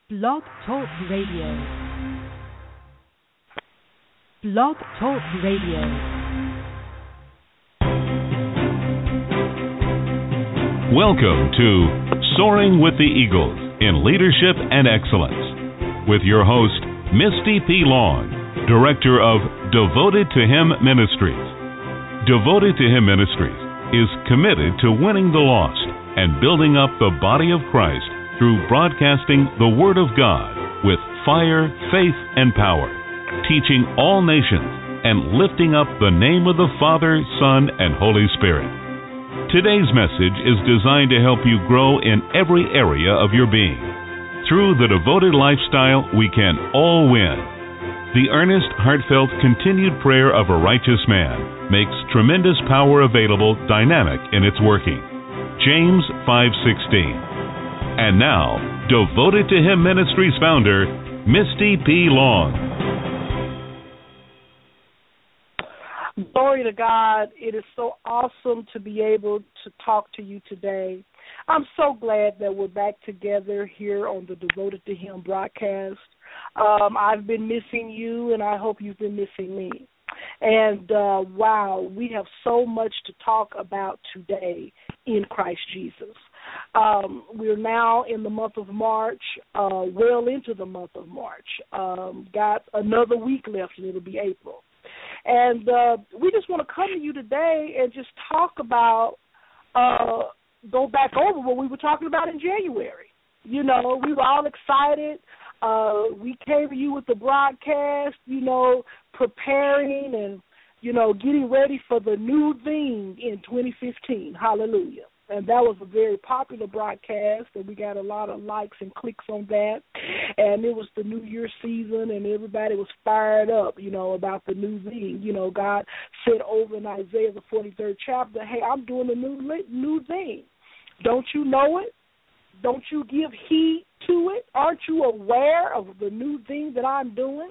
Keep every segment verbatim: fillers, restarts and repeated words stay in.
Blog Talk Radio. Blog Talk Radio. Welcome to Soaring with the Eagles in Leadership and Excellence with your host, Misty P. Long, Director of Devoted to Him Ministries. Devoted to Him Ministries is committed to winning the lost and building up the body of Christ through broadcasting the Word of God with fire, faith, and power, teaching all nations and lifting up the name of the Father, Son, and Holy Spirit. Today's message is designed to help you grow in every area of your being. Through the devoted lifestyle, we can all win. The earnest, heartfelt, continued prayer of a righteous man makes tremendous power available, dynamic in its working. James five sixteen. And now, Devoted to Him Ministries founder, Misty P. Long. Glory to God. It is so awesome to be able to talk to you today. I'm so glad that we're back together here on the Devoted to Him broadcast. Um, I've been missing you, and I hope you've been missing me. And, uh, wow, we have so much to talk about today in Christ Jesus. Um, we're now in the month of March, uh, well into the month of March. Um, got another week left, and it'll be April. And uh, we just want to come to you today and just talk about, uh, go back over what we were talking about in January. You know, we were all excited. Uh, we came to you with the broadcast, you know, preparing and, you know, getting ready for the new thing in twenty fifteen. Hallelujah. And that was a very popular broadcast, and we got a lot of likes and clicks on that. And it was the New Year season, and everybody was fired up, you know, about the new thing. You know, God said over in Isaiah, the forty-third chapter, hey, I'm doing a new new thing. Don't you know it? Don't you give heed to it? Aren't you aware of the new thing that I'm doing?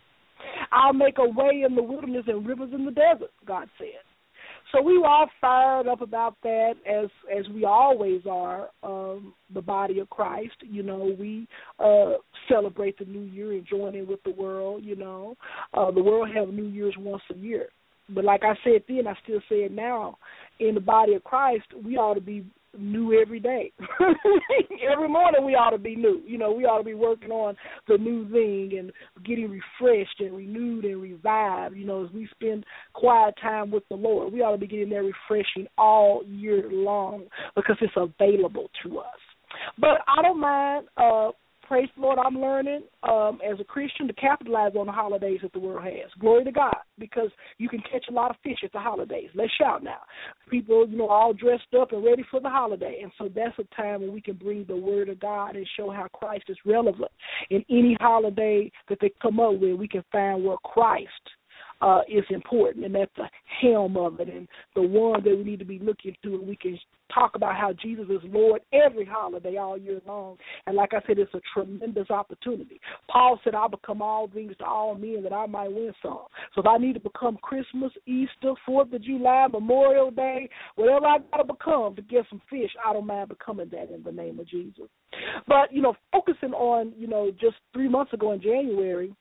I'll make a way in the wilderness and rivers in the desert, God said. So we were all fired up about that, as as we always are, um, the body of Christ. You know, we uh, celebrate the New Year and join in with the world, you know. Uh, the world have New Year's once a year. But like I said then, I still say it now, in the body of Christ, we ought to be new every day. Every morning we ought to be new. You know, we ought to be working on the new thing and getting refreshed and renewed and revived, you know, as we spend quiet time with the Lord. We ought to be getting there refreshing all year long because it's available to us. But I don't mind, uh, praise the Lord, I'm learning um, as a Christian to capitalize on the holidays that the world has. Glory to God, because you can catch a lot of fish at the holidays. Let's shout now. People, you know, all dressed up and ready for the holiday. And so that's a time when we can bring the word of God and show how Christ is relevant. In any holiday that they come up with, we can find where Christ Uh, is important, and that's the helm of it and the one that we need to be looking to, and we can talk about how Jesus is Lord every holiday all year long. And like I said, it's a tremendous opportunity. Paul said, I'll become all things to all men that I might win some. So if I need to become Christmas, Easter, fourth of July, Memorial Day, whatever I got to become to get some fish, I don't mind becoming that in the name of Jesus. But, you know, focusing on, you know, just three months ago in January,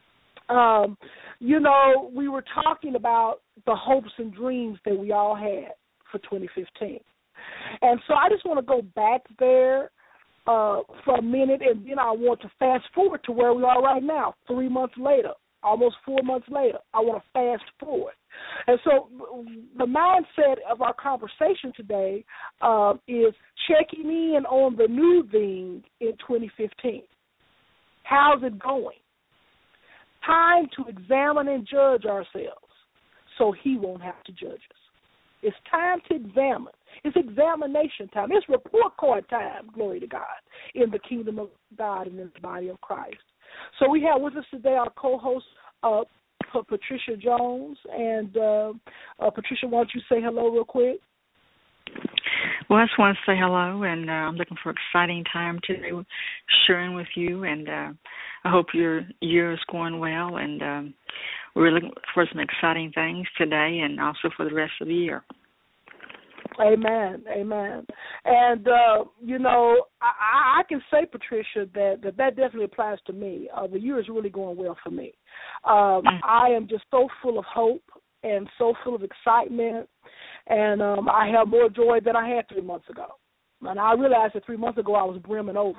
Um, you know, we were talking about the hopes and dreams that we all had for twenty fifteen. And so I just want to go back there uh, for a minute, and then I want to fast forward to where we are right now, three months later, almost four months later. I want to fast forward. And so the mindset of our conversation today uh, is checking in on the new thing in twenty fifteen. How's it going? Time to examine and judge ourselves so he won't have to judge us. It's time to examine. It's examination time. It's report card time, glory to God, in the kingdom of God and in the body of Christ. So we have with us today our co-host, uh, Patricia Jones. And uh, uh, Patricia, why don't you say hello real quick? Well, I just want to say hello, and uh, I'm looking for an exciting time today sharing with you, and uh, I hope your year is going well, and um, we're looking for some exciting things today and also for the rest of the year. Amen, amen. And, uh, you know, I, I can say, Patricia, that, that that definitely applies to me. Uh, the year is really going well for me. Um, I am just so full of hope and so full of excitement, and um, I have more joy than I had three months ago. And I realized that three months ago I was brimming over.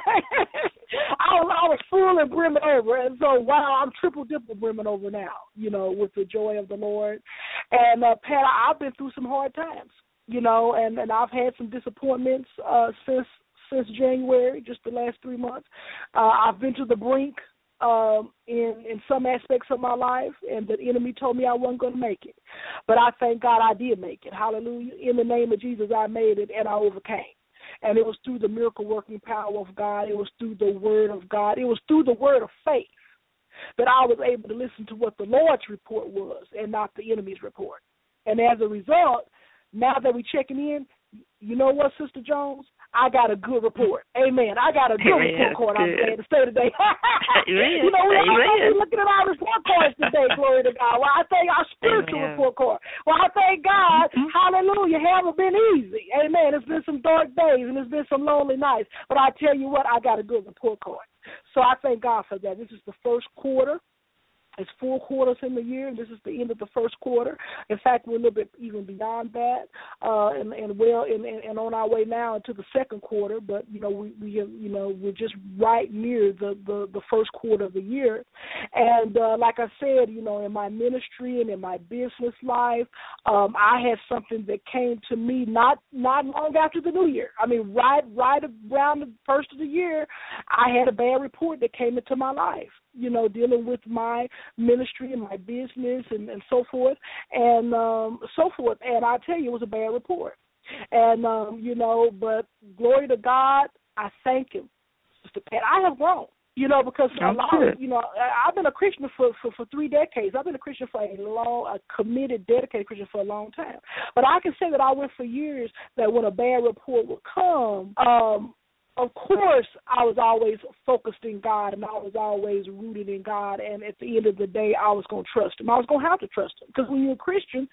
I was I was full and brimming over, and so wow, I'm triple dipple brimming over now. You know, with the joy of the Lord. And uh, Pat, I've been through some hard times. You know, and, and I've had some disappointments uh, since since January, just the last three months. Uh, I've been to the brink um, in in some aspects of my life, and the enemy told me I wasn't going to make it. But I thank God I did make it. Hallelujah. In the name of Jesus, I made it, and I overcame. And it was through the miracle-working power of God. It was through the word of God. It was through the word of faith that I was able to listen to what the Lord's report was and not the enemy's report. And as a result, now that we're checking in, you know what, Sister Jones? I got a good report. Amen. I got a good Amen. report card, I'm Good. glad to say today. Amen. You know, we're Amen. looking at our report cards today, glory to God. Well, I thank our spiritual Amen. report card. Well, I thank God, Mm-hmm. hallelujah, haven't been easy. Amen. It's been some dark days and it's been some lonely nights. But I tell you what, I got a good report card. So I thank God for that. This is the first quarter. It's four quarters in the year, and this is the end of the first quarter. In fact, we're a little bit even beyond that, uh, and, and well, and, and on our way now into the second quarter. But you know, we, we have, you know, we're just right near the, the, the first quarter of the year. And uh, like I said, you know, in my ministry and in my business life, um, I had something that came to me not not long after the new year. I mean, right right around the first of the year, I had a bad report that came into my life. You know, dealing with my ministry and my business and, and so forth and um, so forth. And I tell you, it was a bad report. And, um, you know, but glory to God, I thank him. Sister Pat, I have grown, you know, because a lot of, you know, I've been a Christian for, for, for three decades. I've been a Christian for a long, a committed, dedicated Christian for a long time. But I can say that I went for years that when a bad report would come, um, of course, I was always focused in God, and I was always rooted in God, and at the end of the day, I was going to trust him. I was going to have to trust him, because when you're a Christian,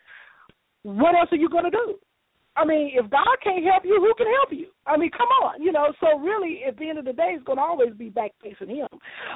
what else are you going to do? I mean, if God can't help you, who can help you? I mean, come on, you know, so really, at the end of the day, it's going to always be back facing him.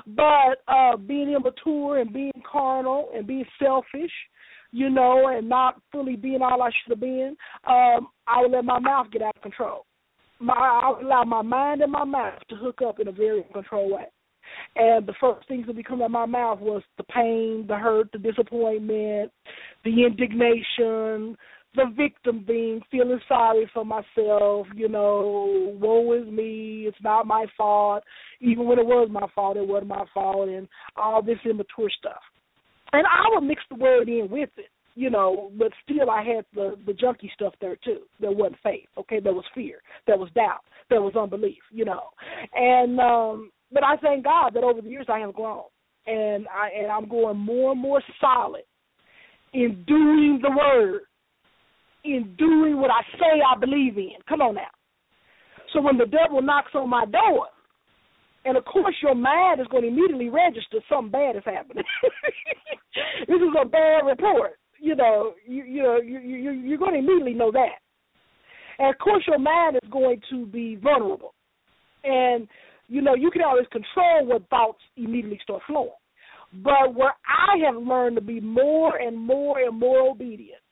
But uh, being immature and being carnal and being selfish, you know, and not fully being all I should have been, um, I would let my mouth get out of control. My, I would allow my mind and my mouth to hook up in a very controlled way. And the first things that would come out of my mouth was the pain, the hurt, the disappointment, the indignation, the victim being, feeling sorry for myself, you know, woe is me, it's not my fault. Even when it was my fault, it wasn't my fault, and all this immature stuff. And I would mix the word in with it. You know, but still I had the, the junky stuff there, too. There wasn't faith, okay? There was fear. There was doubt. There was unbelief, you know. And um, but I thank God that over the years I have grown. And, I, and I'm going more and more solid in doing the word, in doing what I say I believe in. Come on now. So when the devil knocks on my door, and, of course, your mind is going to immediately register something bad is happening. This is a bad report. You know, you, you know, you, you, you're going to immediately know that. And, of course, your mind is going to be vulnerable. And, you know, you can always control what thoughts immediately start flowing. But where I have learned to be more and more and more obedient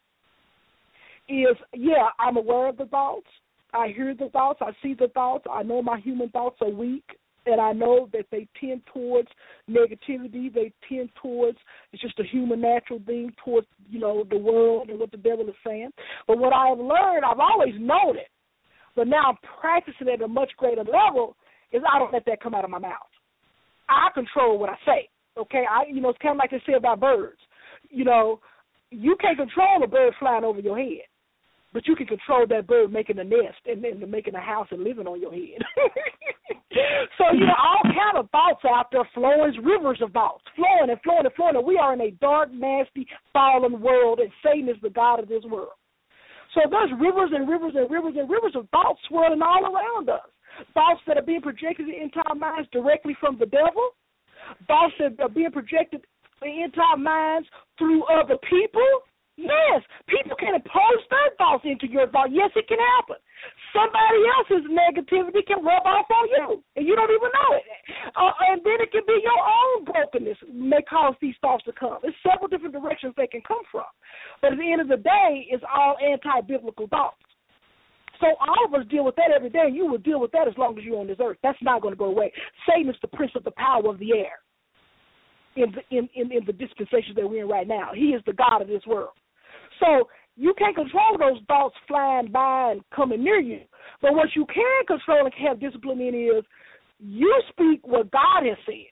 is, yeah, I'm aware of the thoughts. I hear the thoughts. I see the thoughts. I know my human thoughts are weak. And I know that they tend towards negativity. They tend towards, it's just a human natural thing, towards, you know, the world and what the devil is saying. But what I have learned, I've always known it, but now I'm practicing at a much greater level, is I don't let that come out of my mouth. I control what I say, okay? I, you know, it's kind of like they say about birds. You know, you can't control a bird flying over your head, but you can control that bird making a nest and, and making a house and living on your head. So, you know, all kind of thoughts out there flowing, rivers of thoughts, flowing and flowing and flowing. And we are in a dark, nasty, fallen world, and Satan is the god of this world. So there's rivers and rivers and rivers and rivers of thoughts swirling all around us. Thoughts that are being projected into our minds directly from the devil. Thoughts that are being projected into our minds through other people. Yes, people can impose their thoughts into your thought. Yes, it can happen. Somebody else's negativity can rub off on you, and you don't even know it. Uh, and then it can be your own brokenness may cause these thoughts to come. There's several different directions they can come from. But at the end of the day, it's all anti-biblical thoughts. So all of us deal with that every day, and you will deal with that as long as you're on this earth. That's not going to go away. Satan is the prince of the power of the air in the, in, in, in the dispensation that we're in right now. He is the God of this world. So you can't control those thoughts flying by and coming near you. But what you can control and have discipline in is you speak what God has said.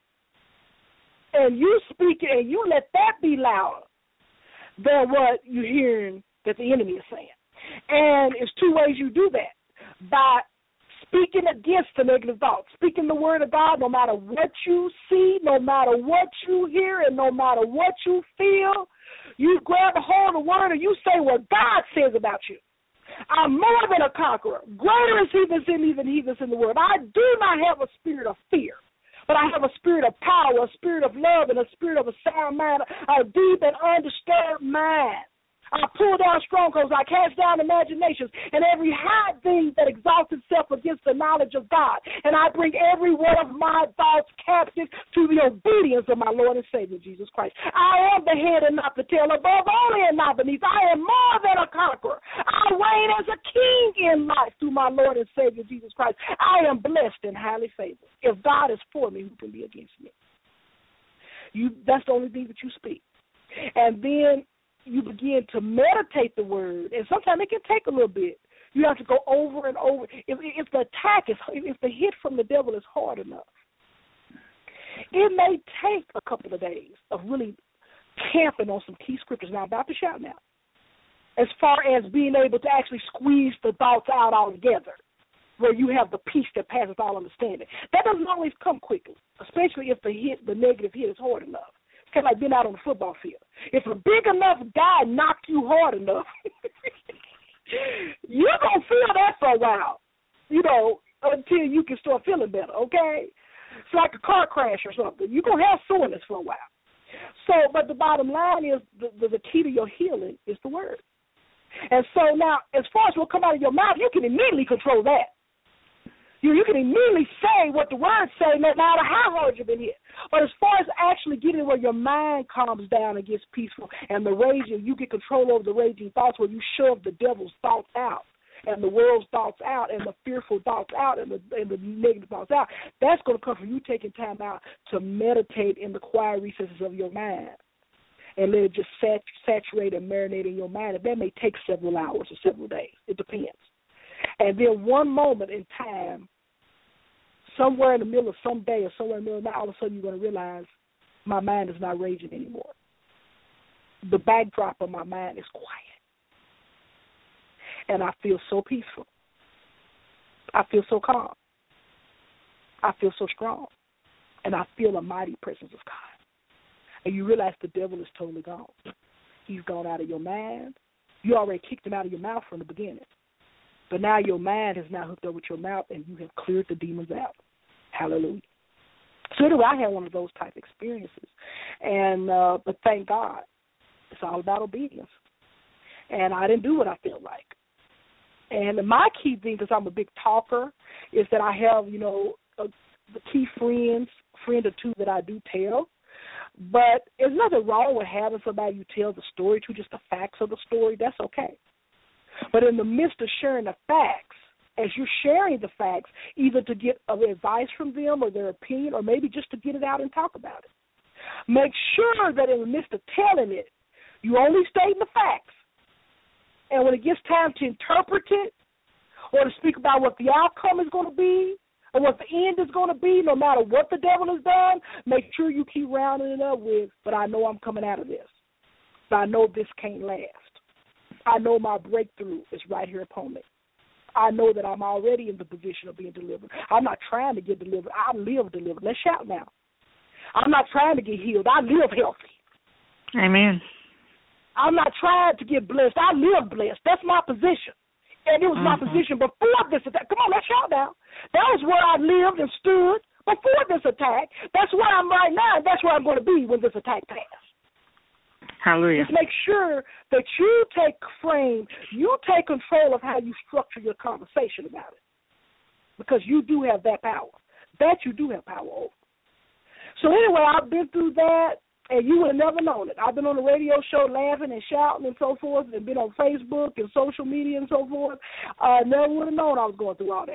And you speak it, and you let that be louder than what you're hearing that the enemy is saying. And it's two ways you do that. By speaking against the negative thoughts, speaking the word of God, no matter what you see, no matter what you hear, and no matter what you feel, you grab a hold of the word and you say what God says about you. I'm more than a conqueror. Greater is he that's in me than he that's in the world. I do not have a spirit of fear, but I have a spirit of power, a spirit of love, and a spirit of a sound mind, a deep and undisturbed mind. I pull down strongholds, I cast down imaginations, and every high thing that exalts itself against the knowledge of God. And I bring every one of my thoughts captive to the obedience of my Lord and Savior, Jesus Christ. I am the head and not the tail, above only and not beneath. I am more than a conqueror. I reign as a king in life through my Lord and Savior, Jesus Christ. I am blessed and highly favored. If God is for me, who can be against me? You, that's the only thing that you speak. And then you begin to meditate the word, and sometimes it can take a little bit. You have to go over and over. If, if the attack is, if the hit from the devil is hard enough, it may take a couple of days of really camping on some key scriptures. Now, I'm about to shout now. As far as being able to actually squeeze the thoughts out altogether, where you have the peace that passes all understanding. That doesn't always come quickly, especially if the hit, the negative hit is hard enough. It's kind of like being out on the football field. If a big enough guy knocked you hard enough, you're going to feel that for a while, you know, until you can start feeling better, okay? It's like a car crash or something. You're going to have soreness for a while. So, but the bottom line is the, the, the key to your healing is the word. And so now, as far as what come out of your mouth, you can immediately control that. You, you can immediately say what the words say, no matter how hard you've been hit. But as far as actually getting where your mind calms down and gets peaceful, and the raging, you get control over the raging thoughts, where you shove the devil's thoughts out, and the world's thoughts out, and the fearful thoughts out, and the, and the negative thoughts out. That's going to come from you taking time out to meditate in the quiet recesses of your mind, and let it just sat, saturate and marinate in your mind. And that may take several hours or several days. It depends. And then one moment in time, somewhere in the middle of some day or somewhere in the middle of the night, all of a sudden you're going to realize my mind is not raging anymore. The backdrop of my mind is quiet. And I feel so peaceful. I feel so calm. I feel so strong. And I feel a mighty presence of God. And you realize the devil is totally gone. He's gone out of your mind. You already kicked him out of your mouth from the beginning. But now your mind is now hooked up with your mouth, and you have cleared the demons out. Hallelujah. So anyway, I had one of those type experiences. And uh, but thank God, it's all about obedience. And I didn't do what I felt like. And my key thing, because I'm a big talker, is that I have, you know, a, the key friends, friend or two that I do tell. But there's nothing wrong with having somebody you tell the story to, just the facts of the story. That's okay. But in the midst of sharing the facts, as you're sharing the facts, either to get advice from them or their opinion, or maybe just to get it out and talk about it, make sure that in the midst of telling it, you only state the facts. And when it gets time to interpret it or to speak about what the outcome is going to be or what the end is going to be, no matter what the devil has done, make sure you keep rounding it up with, but I know I'm coming out of this. But I know this can't last. I know my breakthrough is right here upon me. I know that I'm already in the position of being delivered. I'm not trying to get delivered. I live delivered. Let's shout now. I'm not trying to get healed. I live healthy. Amen. I'm not trying to get blessed. I live blessed. That's my position. And it was mm-hmm. my position before this attack. Come on, let's shout now. That was where I lived and stood before this attack. That's where I'm right now, and that's where I'm going to be when this attack passes. Hallelujah. Just make sure that you take frame, you take control of how you structure your conversation about it, because you do have that power. That you do have power over. So anyway, I've been through that, and you would have never known it. I've been on the radio show laughing and shouting and so forth, and been on Facebook and social media and so forth. I uh, never would have known I was going through all that.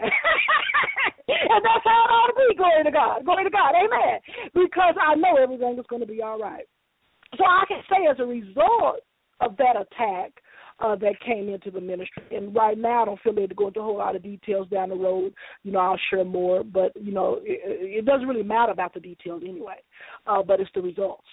And that's how it ought to be, glory to God. Glory to God, amen. Because I know everything is going to be all right. So I can say as a result of that attack uh, that came into the ministry, and right now I don't feel need to go into a whole lot of details down the road. You know, I'll share more, but, you know, it, it doesn't really matter about the details anyway, uh, but it's the results.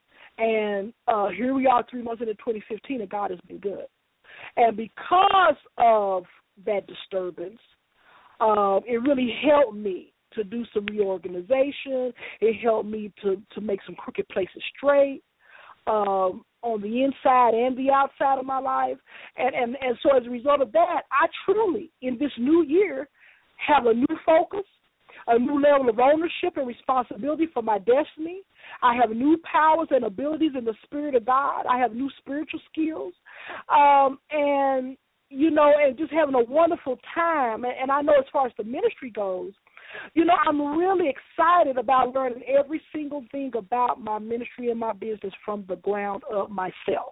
And uh, here we are three months into twenty fifteen, and God has been good. And because of that disturbance, uh, it really helped me to do some reorganization. It helped me to, to make some crooked places straight um, on the inside and the outside of my life. And, and, and so as a result of that, I truly, in this new year, have a new focus, a new level of ownership and responsibility for my destiny. I have new powers and abilities in the Spirit of God. I have new spiritual skills. Um, and, you know, and just having a wonderful time. And, and I know as far as the ministry goes, you know, I'm really excited about learning every single thing about my ministry and my business from the ground up myself.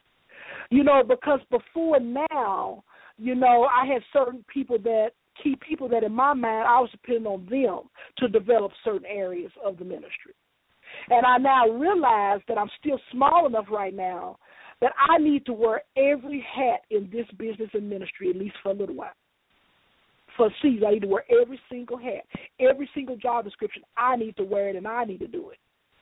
You know, because before now, you know, I had certain people that, key people that in my mind I was depending on them to develop certain areas of the ministry. And I now realize that I'm still small enough right now that I need to wear every hat in this business and ministry, at least for a little while. For a season, I need to wear every single hat, every single job description. I need to wear it, and I need to do it.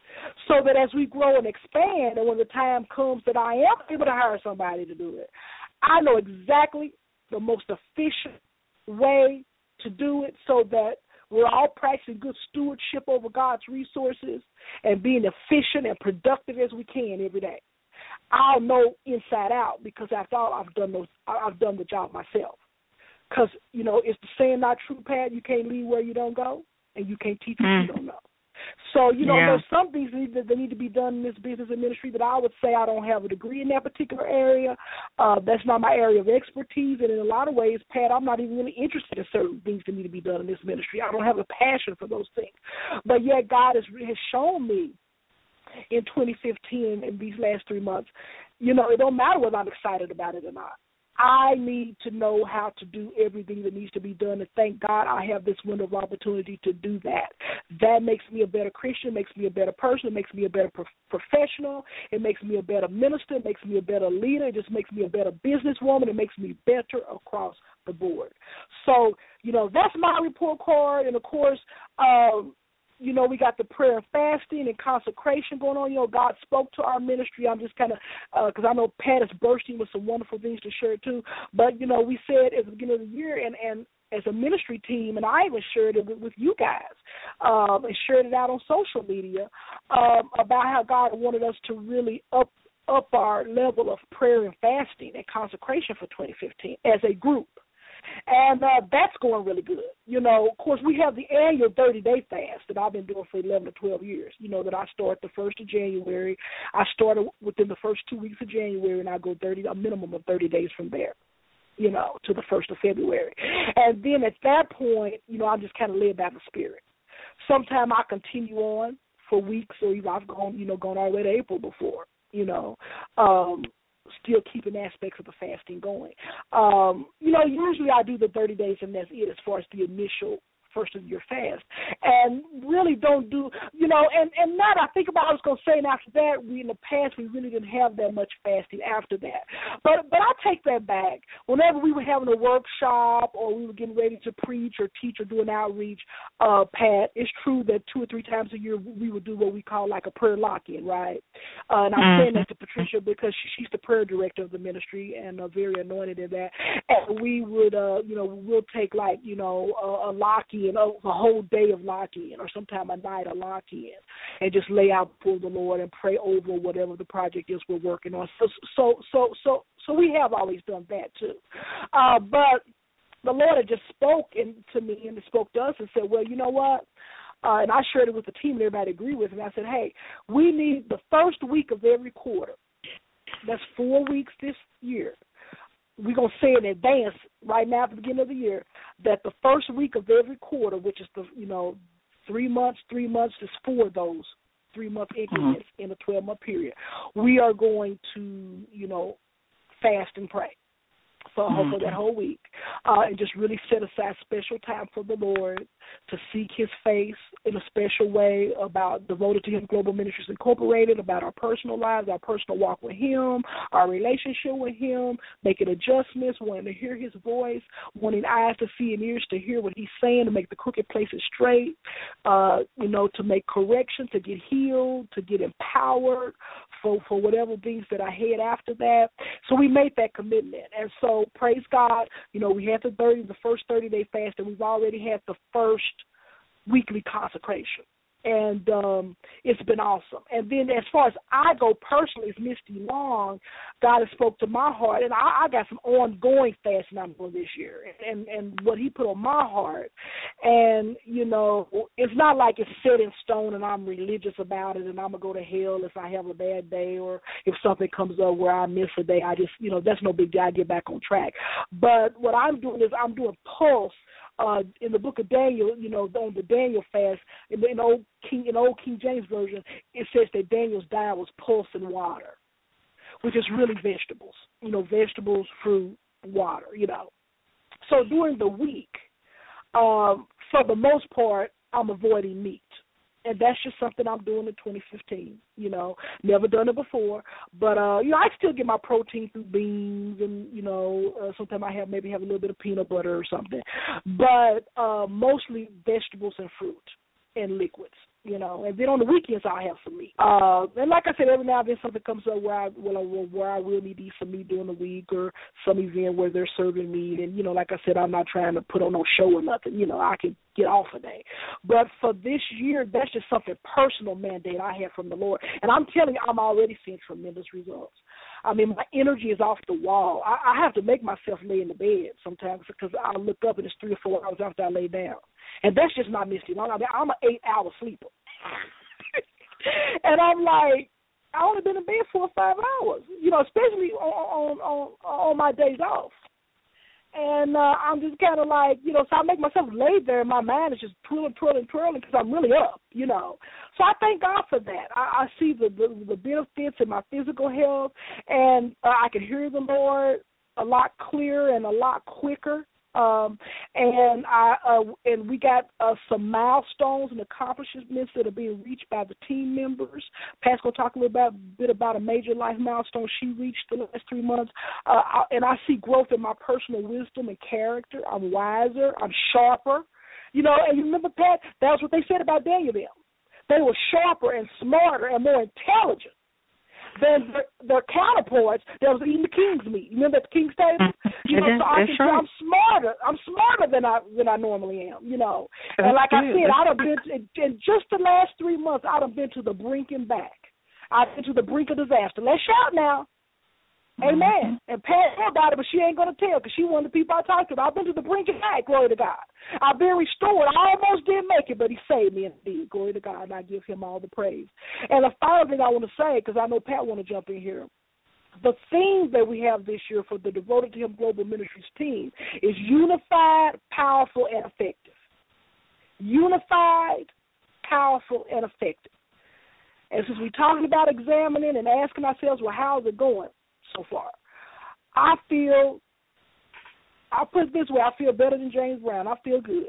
So that as we grow and expand, and when the time comes that I am able to hire somebody to do it, I know exactly the most efficient way to do it so that we're all practicing good stewardship over God's resources and being efficient and productive as we can every day. I'll know inside out because after all, I've done those. I've done the job myself. Because, you know, it's the saying not true, Pat, you can't lead where you don't go, and you can't teach what mm. you don't know. So, you know, yeah. there's some things that need, to, that need to be done in this business and ministry that I would say I don't have a degree in that particular area. Uh, that's not my area of expertise. And in a lot of ways, Pat, I'm not even really interested in certain things that need to be done in this ministry. I don't have a passion for those things. But yet God has, has shown me in twenty fifteen, in these last three months, you know, it don't matter whether I'm excited about it or not. I need to know how to do everything that needs to be done, and thank God I have this window of opportunity to do that. That makes me a better Christian, makes me a better person, it makes me a better pro- professional, it makes me a better minister, it makes me a better leader, it just makes me a better businesswoman, it makes me better across the board. So, you know, that's my report card, and of course, um, you know, we got the prayer and fasting and consecration going on. You know, God spoke to our ministry. I'm just kind of, because uh, I know Pat is bursting with some wonderful things to share too. But, you know, we said at the beginning of the year, and, and as a ministry team, and I even shared it with, with you guys, um, and shared it out on social media um, about how God wanted us to really up up our level of prayer and fasting and consecration for twenty fifteen as a group. And uh, that's going really good. You know, of course, we have the annual thirty-day fast that I've been doing for eleven or twelve years, you know, that I start the first of January. I started within the first two weeks of January, and I go thirty, a minimum of thirty days from there, you know, to the first of February. And then at that point, you know, I'm just kind of led by the Spirit. Sometime I continue on for weeks, or even I've gone, you know, gone all the way to April before, you know, um, still keeping aspects of the fasting going. Um, you know, usually I do the thirty days, and that's it as far as the initial first of your fast, and really don't do, you know, and, and now that I think about it, I was going to say, and after that, we in the past, we really didn't have that much fasting after that. But but I take that back. Whenever we were having a workshop or we were getting ready to preach or teach or do an outreach, uh, Pat, it's true that two or three times a year we would do what we call like a prayer lock-in, right? Uh, and I'm mm-hmm. saying that to Patricia because she, she's the prayer director of the ministry and uh, very anointed in that. And we would, uh, you know, we'll take like, you know, a, a lock-in, a, a whole day of lock-in, or sometime a night of lock-in, and just lay out before the Lord and pray over whatever the project is we're working on. So, so, so, so, so we have always done that too. Uh, but the Lord had just spoken to me and spoke to us and said, well, you know what? Uh, and I shared it with the team and everybody agreed with me. I said, hey, we need the first week of every quarter. That's four weeks this year. We're going to say in advance right now at the beginning of the year that the first week of every quarter, which is the, you know, three months, three months is four of those three-month increments mm-hmm. in a twelve-month period. We are going to, you know, fast and pray for, mm-hmm. for that whole week uh, and just really set aside special time for the Lord to seek his face in a special way about Devoted to Him Global Ministries Incorporated, about our personal lives, our personal walk with him, our relationship with him, making adjustments, wanting to hear his voice, wanting eyes to see and ears to hear what he's saying, to make the crooked places straight, uh, you know, to make correction, to get healed, to get empowered for, for whatever things that I had after that. So we made that commitment. And so praise God, you know, we had the thirty, the first thirty-day fast, and we've already had the first weekly consecration, and um, it's been awesome. And then as far as I go personally, as Misty Long, God has spoke to my heart, and I, I got some ongoing fasting I'm doing this year, and, and what he put on my heart. And, you know, it's not like it's set in stone and I'm religious about it and I'm going to go to hell if I have a bad day or if something comes up where I miss a day. I just, you know, that's no big deal. I get back on track. But what I'm doing is I'm doing pulse. Uh, in the book of Daniel, you know, on the Daniel fast, in the in old King in old King James version, it says that Daniel's diet was pulse and water, which is really vegetables, you know, vegetables, fruit, water, you know. So during the week, um, for the most part, I'm avoiding meat. And that's just something I'm doing in twenty fifteen, you know. Never done it before. But, uh, you know, I still get my protein through beans and, you know, uh, sometimes I have maybe have a little bit of peanut butter or something. But uh, mostly vegetables and fruit and liquids, you know. And then on the weekends I'll have some meat. Uh, and like I said, every now and then something comes up where I, where I, where I will need to eat some meat during the week or some event where they're serving meat. And, you know, like I said, I'm not trying to put on no show or nothing. You know, I can get off a day. But for this year, that's just something personal mandate I have from the Lord. And I'm telling you, I'm already seeing tremendous results. I mean, my energy is off the wall. I, I have to make myself lay in the bed sometimes because I look up and it's three or four hours after I lay down. And that's just not Misty Long. I mean, I'm an eight-hour sleeper. And I'm like, I only been in bed four or five hours, you know, especially on on, on my days off. And uh, I'm just kind of like, you know, so I make myself lay there and my mind is just twirling, twirling, twirling because I'm really up, you know. So I thank God for that. I, I see the, the, the benefits in my physical health, and uh, I can hear the Lord a lot clearer and a lot quicker. Um, and I uh, and we got uh, some milestones and accomplishments that are being reached by the team members. Pat's going to talk a little about, bit about a major life milestone she reached the last three months. Uh, I, and I see growth in my personal wisdom and character. I'm wiser. I'm sharper. You know, and you remember, Pat, that was what they said about Daniel them. They were sharper and smarter and more intelligent than their, their counterparts that was eating the king's meat. You remember at the king's table? You know, so I can say I'm smarter. I'm smarter than I than I normally am, you know. And like I said, I'd have been, to, in just the last three months, I'd have been to the brink and back. I've been to the brink of disaster. Let's shout now. Amen. And Pat know about it, but she ain't going to tell because she one of the people I talked to. I've been to the brink and back, glory to God. I've been restored. I almost didn't make it, but he saved me indeed. Glory to God, and I give him all the praise. And the final thing I want to say, because I know Pat want to jump in here, the theme that we have this year for the Devoted to Him Global Ministries team is unified, powerful, and effective. Unified, powerful, and effective. And since we're talking about examining and asking ourselves, well, how's it going so far? I feel, I'll put it this way, I feel better than James Brown. I feel good.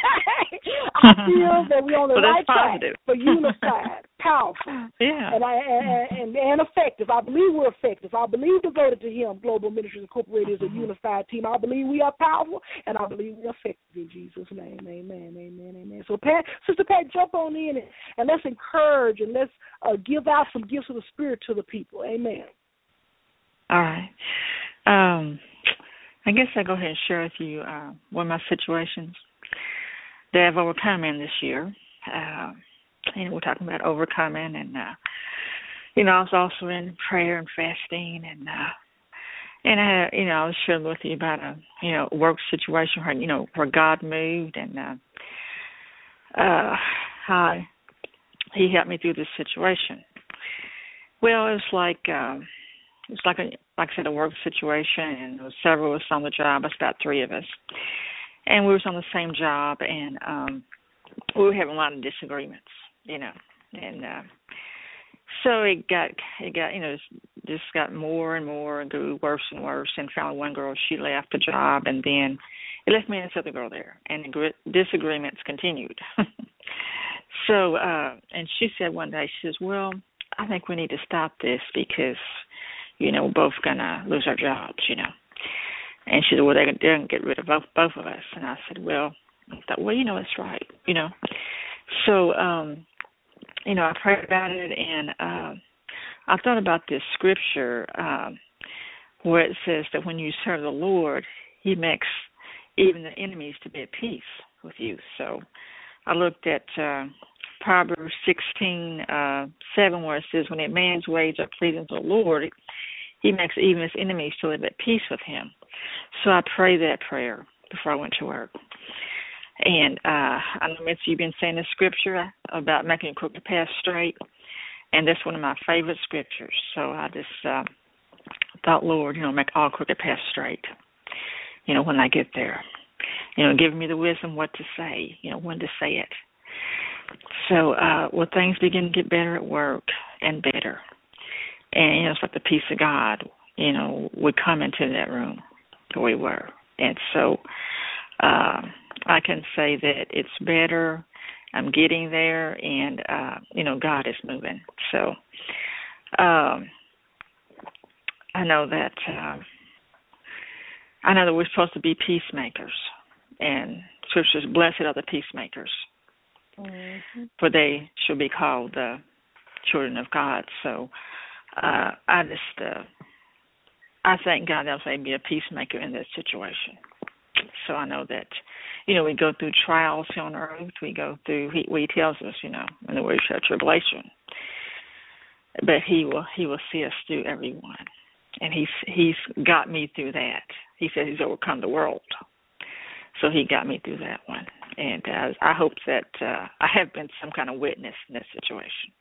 I feel that we're on the well, right track positive. for unified, powerful, yeah. and, I, and, and, and effective. I believe we're effective. I believe Devoted to Him Global Ministries Incorporated is a unified team. I believe we are powerful, and I believe we're effective in Jesus' name. Amen, amen, amen. So, Pat, Sister Pat, jump on in and, and let's encourage and let's uh, give out some gifts of the Spirit to the people. Amen. All right. Um, I guess I'll go ahead and share with you uh, one of my situations that I've overcome in this year. Uh, you know, we're talking about overcoming, and, uh, you know, I was also in prayer and fasting, and, uh, and I, you know, I was sharing with you about a, you know, work situation where, you know, where God moved and uh, uh, how He helped me through this situation. Well, it was like... Uh, it's like a like I said, a work situation, and there was several of us on the job. It's about three of us, and we was on the same job, and um, we were having a lot of disagreements, you know, and uh, so it got it got you know just got more and more and grew worse and worse. And finally, one girl, she left the job, and then it left me and this other girl there, and the gr- disagreements continued. so, uh, and she said one day, she says, "Well, I think we need to stop this because, you know, we're both gonna lose our jobs, you know." And she said, "Well, they're gonna, they're gonna get rid of both both of us." And I said, "Well, I thought, well, you know, that's right, you know." So, um, you know, I prayed about it, and uh, I thought about this scripture um, where it says that when you serve the Lord, He makes even the enemies to be at peace with you. So I looked at uh, Proverbs sixteen, uh, seven, where it says, when a man's ways are pleasing to the Lord, He makes even his enemies to live at peace with him. So I prayed that prayer before I went to work. And uh, I know, Mitzi, you've been saying the scripture about making a crooked path straight, and that's one of my favorite scriptures. So I just uh, thought, Lord, you know, make all crooked paths straight, you know, when I get there. You know, give me the wisdom what to say, you know, when to say it. So uh, well, things begin to get better at work and better. And, you know, it's like the peace of God, you know, would come into that room where we were. And so uh, I can say that it's better. I'm getting there, and, uh, you know, God is moving. So um, I know that uh, I know that we're supposed to be peacemakers. And Scripture says, blessed are the peacemakers, mm-hmm. for they shall be called the children of God. So uh, I just, uh, I thank God that I was able to be a peacemaker in this situation. So I know that, you know, we go through trials here on earth. We go through, he, he tells us, you know, in the word of tribulation. But he will, he will see us through every one. And he's, he's got me through that. He said he's overcome the world. So he got me through that one. And uh, I hope that uh, I have been some kind of witness in this situation.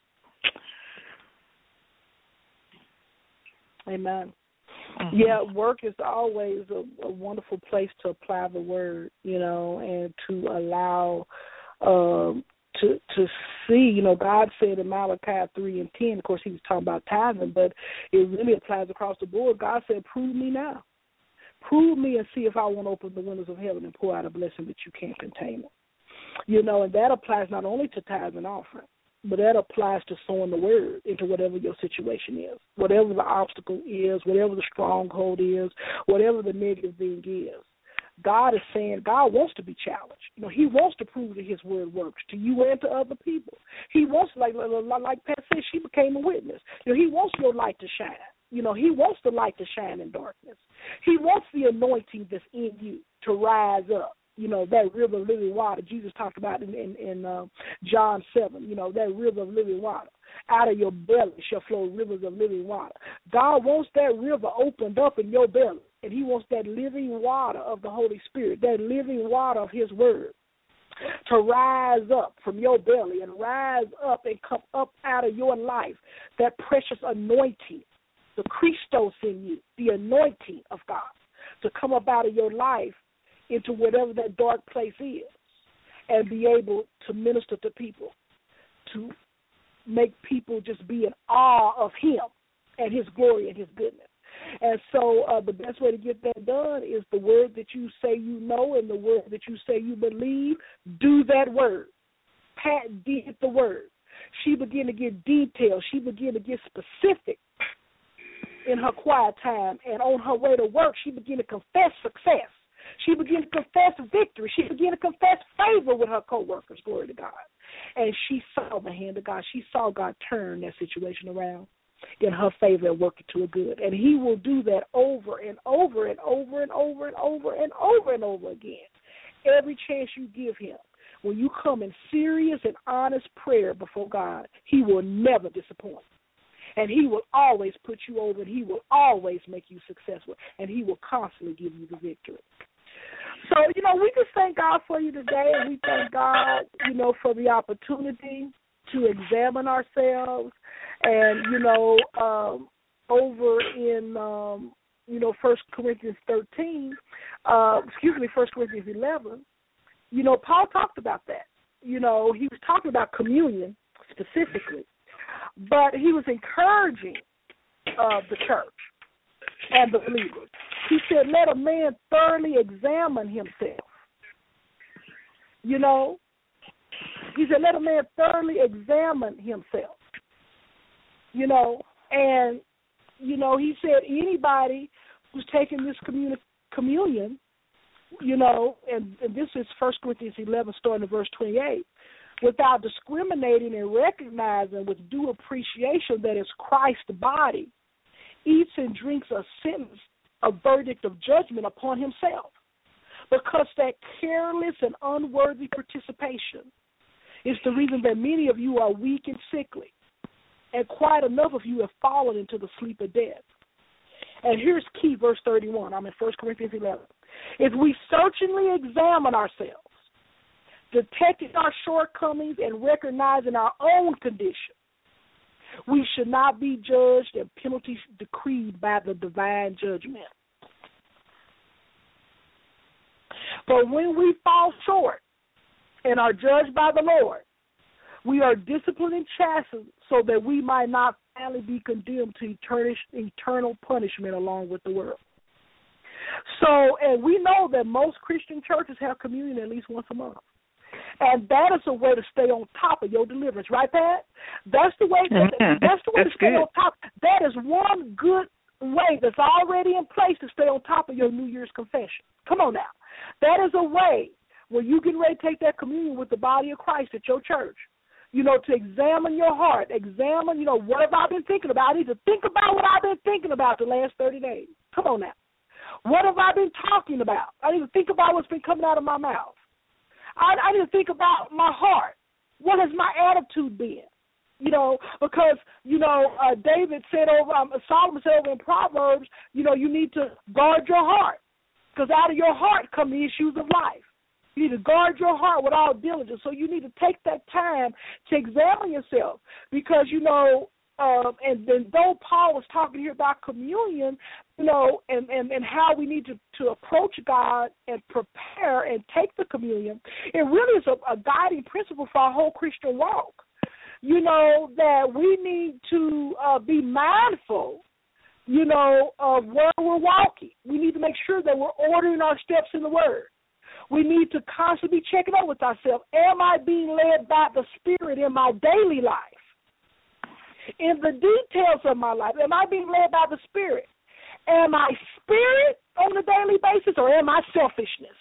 Amen. Mm-hmm. Yeah, work is always a, a wonderful place to apply the word, you know, and to allow um, to to see, you know, God said in Malachi three and ten, of course he was talking about tithing, but it really applies across the board. God said, prove me now. Prove me and see if I won't open the windows of heaven and pour out a blessing that you can't contain it. You know, and that applies not only to tithes and offering, but that applies to sowing the word into whatever your situation is, whatever the obstacle is, whatever the stronghold is, whatever the negative thing is. God is saying God wants to be challenged. You know, he wants to prove that his word works to you and to other people. He wants, like like Pat said, she became a witness. You know, he wants your light to shine. You know, he wants the light to shine in darkness. He wants the anointing that's in you to rise up. You know, that river of living water Jesus talked about in, in, in uh, John seven, you know, that river of living water. Out of your belly shall flow rivers of living water. God wants that river opened up in your belly, and he wants that living water of the Holy Spirit, that living water of his word, to rise up from your belly and rise up and come up out of your life, that precious anointing, the Christos in you, the anointing of God, to come up out of your life into whatever that dark place is and be able to minister to people, to make people just be in awe of him and his glory and his goodness. And so uh, the best way to get that done is the word that you say you know and the word that you say you believe. Do that word. Pat did the word. She began to get detailed. She began to get specific in her quiet time. And on her way to work, she began to confess success. She began to confess victory. She began to confess favor with her coworkers, glory to God. And she saw the hand of God. She saw God turn that situation around in her favor and work it to a good. And he will do that over and over and over and over and over and over and over again. Every chance you give him, when you come in serious and honest prayer before God, he will never disappoint. And he will always put you over, and he will always make you successful, and he will constantly give you the victory. So, you know, we just thank God for you today, and we thank God, you know, for the opportunity to examine ourselves and, you know, um, over in, um, you know, First Corinthians thirteen, uh, excuse me, First Corinthians eleven, you know, Paul talked about that. You know, he was talking about communion specifically, but he was encouraging uh, the church and the believers. He said, let a man thoroughly examine himself. You know, he said, let a man thoroughly examine himself. You know, and, you know, he said anybody who's taking this commun- communion, you know, and, and this is First Corinthians eleven, starting at verse twenty-eight, without discriminating and recognizing with due appreciation that it's Christ's body, eats and drinks a sentence, a verdict of judgment upon himself, because that careless and unworthy participation is the reason that many of you are weak and sickly, and quite enough of you have fallen into the sleep of death. And here's key, verse thirty-one. I'm in First Corinthians eleven. If we searchingly examine ourselves, detecting our shortcomings and recognizing our own condition, we should not be judged and penalties decreed by the divine judgment. But when we fall short and are judged by the Lord, we are disciplined and chastened so that we might not finally be condemned to eternal punishment along with the world. So, and we know that most Christian churches have communion at least once a month. And that is a way to stay on top of your deliverance, right, Pat? That's the way. That, that's the way that's to stay good. on top. That is one good way that's already in place to stay on top of your New Year's confession. Come on now. That is a way when you get ready to take that communion with the body of Christ at your church, you know, to examine your heart, examine, you know, what have I been thinking about? I need to think about what I've been thinking about the last thirty days. Come on now. What have I been talking about? I need to think about what's been coming out of my mouth. I, I need to think about my heart. What has my attitude been? You know, because, you know, uh, David said over, um, Solomon said over in Proverbs, you know, you need to guard your heart, because out of your heart come the issues of life. You need to guard your heart with all diligence. So you need to take that time to examine yourself, because, you know, Um, and then though Paul was talking here about communion, you know, and, and, and how we need to, to approach God and prepare and take the communion, it really is a, a guiding principle for our whole Christian walk. You know, that we need to uh, be mindful, you know, of where we're walking. We need to make sure that we're ordering our steps in the Word. We need to constantly be checking out with ourselves. Am I being led by the Spirit in my daily life? In the details of my life, am I being led by the Spirit? Am I spirit on a daily basis, or am I selfishness?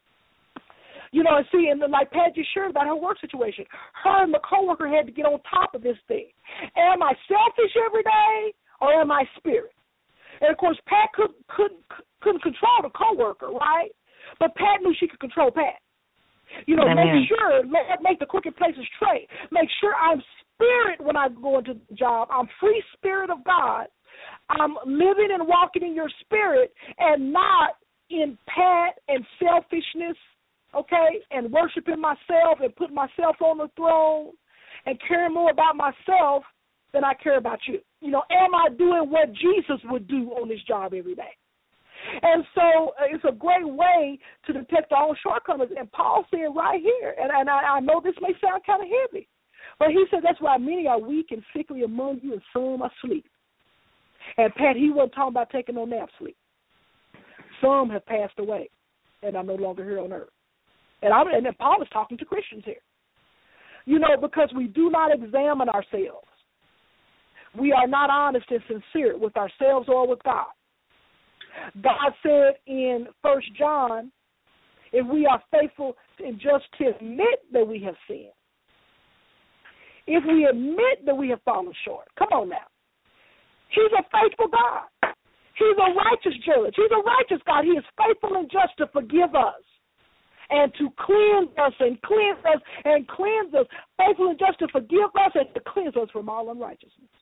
You know, and see, and then like Pat just shared about her work situation, her and the coworker had to get on top of this thing. Am I selfish every day, or am I spirit? And of course, Pat could, could, couldn't control the coworker, right? But Pat knew she could control Pat. You know, Amen. make sure, let, make the crooked places straight. Make sure I'm spirit when I go into the job. I'm free spirit of God. I'm living and walking in your spirit and not in Pat and selfishness, okay, and worshiping myself and putting myself on the throne and caring more about myself than I care about you. You know, am I doing what Jesus would do on this job every day? And so uh, it's a great way to detect our own shortcomings. And Paul said right here, and, and I, I know this may sound kind of heavy, but he said that's why many are weak and sickly among you, and some are asleep. And Pat, he wasn't talking about taking no nap sleep. Some have passed away and are no longer here on earth. And, I, and Paul is talking to Christians here. You know, because we do not examine ourselves. We are not honest and sincere with ourselves or with God. God said in First John, if we are faithful and just to admit that we have sinned, if we admit that we have fallen short, come on now. He's a faithful God. He's a righteous judge. He's a righteous God. He is faithful and just to forgive us and to cleanse us and cleanse us and cleanse us, faithful and just to forgive us and to cleanse us from all unrighteousness.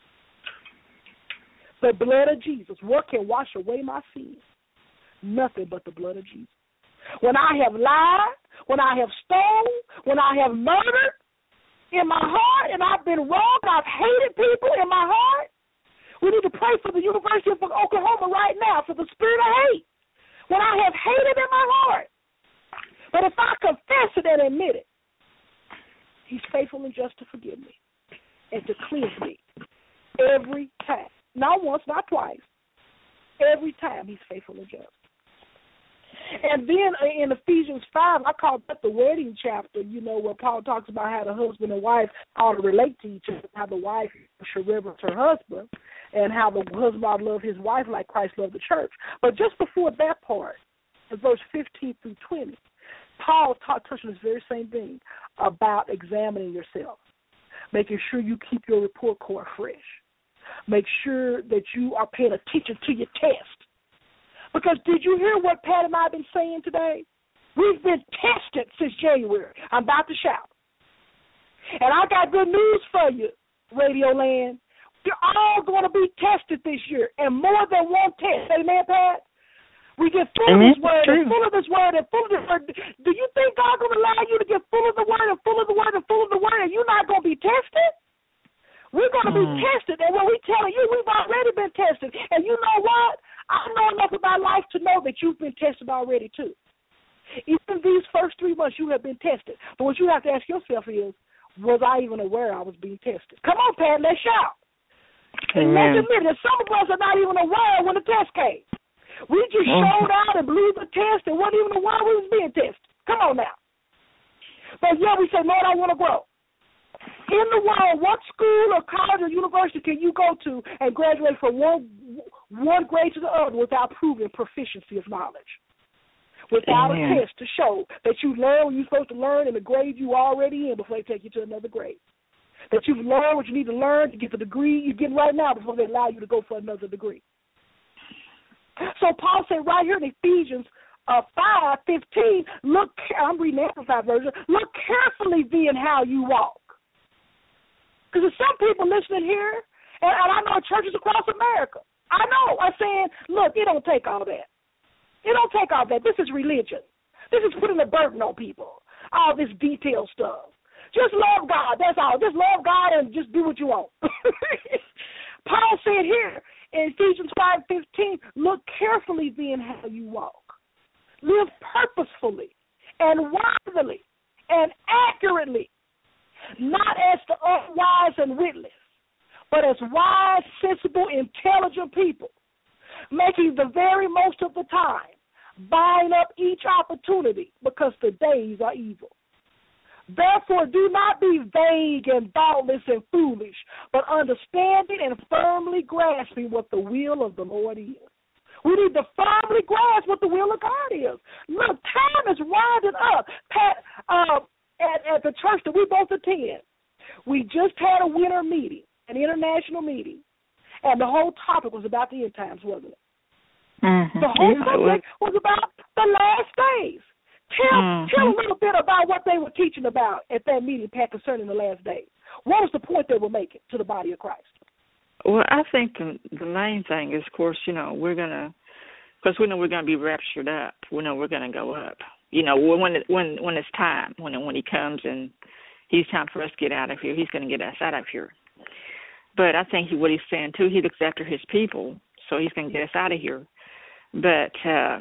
The blood of Jesus, what can wash away my sins? Nothing but the blood of Jesus. When I have lied, when I have stolen, when I have murdered in my heart, and I've been wrong, I've hated people in my heart, We need to pray for the University of Oklahoma right now for the spirit of hate when I have hated in my heart. But if I confess it and admit it, he's faithful and just to forgive me and to cleanse me every time. Not once, not twice. Every time he's faithful and just. And then in Ephesians five, I call that the wedding chapter, you know, where Paul talks about how the husband and wife ought to relate to each other, how the wife should reverence her husband, and how the husband ought to love his wife like Christ loved the church. But just before that part, in verse fifteen through twenty, Paul taught touching this very same thing about examining yourself, making sure you keep your report card fresh. Make sure that you are paying attention to your test. Because did you hear what Pat and I have been saying today? We've been tested since January. I'm about to shout. And I got good news for you, Radio Land. You're all going to be tested this year, and more than one test. Amen, Pat? We get full of this word and full of this word and full of this word. Do you think God's going to allow you to get full of the word and full of the word and full of the word, and you're not going to be tested? We're going to be mm. tested, and when we telling you, we've already been tested. And you know what? I know enough about life to know that you've been tested already, too. Even these first three months, you have been tested. But what you have to ask yourself is, was I even aware I was being tested? Come on, Pat, let's shout. And let's admit that some of us are not even aware when the test came. We just mm. showed out and blew the test and wasn't even aware we was being tested. Come on now. But yeah, we say, Lord, I want to grow. In the world, what school or college or university can you go to and graduate from one one grade to the other without proving proficiency of knowledge? Without Amen. A test to show that you learn what you're supposed to learn in the grade you already in before they take you to another grade. That you've learned what you need to learn to get the degree you're getting right now before they allow you to go for another degree. So Paul said right here in Ephesians uh, five fifteen, look, I'm reading the Amplified version, look carefully then how you walk. Because there's some people listening here, and, and I know churches across America. I know are saying, look, it don't take all that. It don't take all that. This is religion. This is putting a burden on people, all this detailed stuff. Just love God, that's all. Just love God and just do what you want. Paul said here in Ephesians five fifteen, look carefully then how you walk. Live purposefully and wisely and accurately, not as the unwise and witless, but as wise, sensible, intelligent people, making the very most of the time, buying up each opportunity because the days are evil. Therefore, do not be vague and thoughtless and foolish, but understanding and firmly grasping what the will of the Lord is. We need to firmly grasp what the will of God is. Look, time is winding up. Pat, uh, At, at the church that we both attend, we just had a winter meeting, an international meeting, and the whole topic was about the end times, wasn't it? Mm-hmm. The whole yeah, subject was. was about the last days. Tell, mm-hmm. tell a little bit about what they were teaching about at that meeting, Pat, concerning the last days. What was the point they were making to the body of Christ? Well, I think the, the main thing is, of course, you know, we're going to, because we know we're going to be raptured up. We know we're going to go up. You know, when it, when when it's time, when when he comes and he's time for us to get out of here, he's going to get us out of here. But I think he, what he's saying, too, he looks after his people, so he's going to get us out of here. But, uh,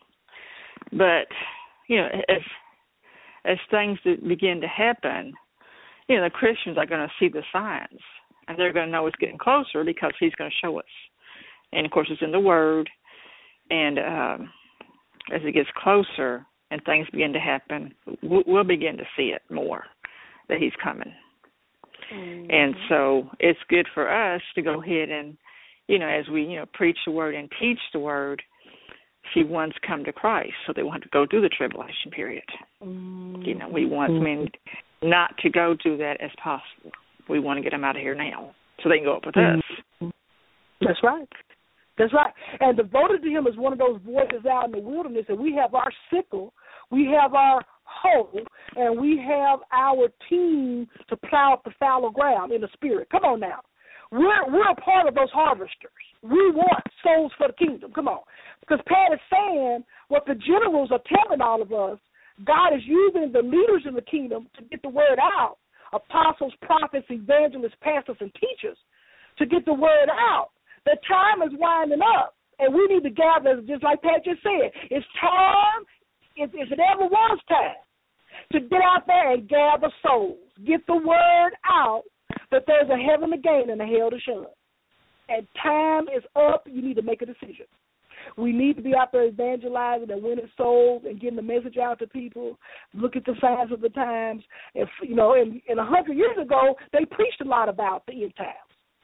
but you know, as, as things begin to happen, you know, the Christians are going to see the signs, and they're going to know it's getting closer because he's going to show us. And, of course, it's in the Word, and um, as it gets closer, and things begin to happen, we'll begin to see it more, that he's coming. Mm-hmm. And so it's good for us to go ahead and, you know, as we, you know, preach the word and teach the word, see ones come to Christ so they won't have to go through the tribulation period. Mm-hmm. You know, we want, I mean, not to go through that as possible. We want to get them out of here now so they can go up with mm-hmm. us. That's right. That's right. And devoted to him is one of those voices out in the wilderness, and we have our sickle, we have our hoe, and we have our team to plow up the fallow ground in the spirit. Come on now. We're, we're a part of those harvesters. We want souls for the kingdom. Come on. Because Pat is saying what the generals are telling all of us, God is using the leaders in the kingdom to get the word out, apostles, prophets, evangelists, pastors, and teachers, to get the word out. The time is winding up, and we need to gather, just like Pat just said. It's time, if, if it ever was time, to get out there and gather souls. Get the word out that there's a heaven to gain and a hell to shun. And time is up. You need to make a decision. We need to be out there evangelizing and winning souls and getting the message out to people. Look at the signs of the times. If you know, and a hundred years ago, they preached a lot about the end times.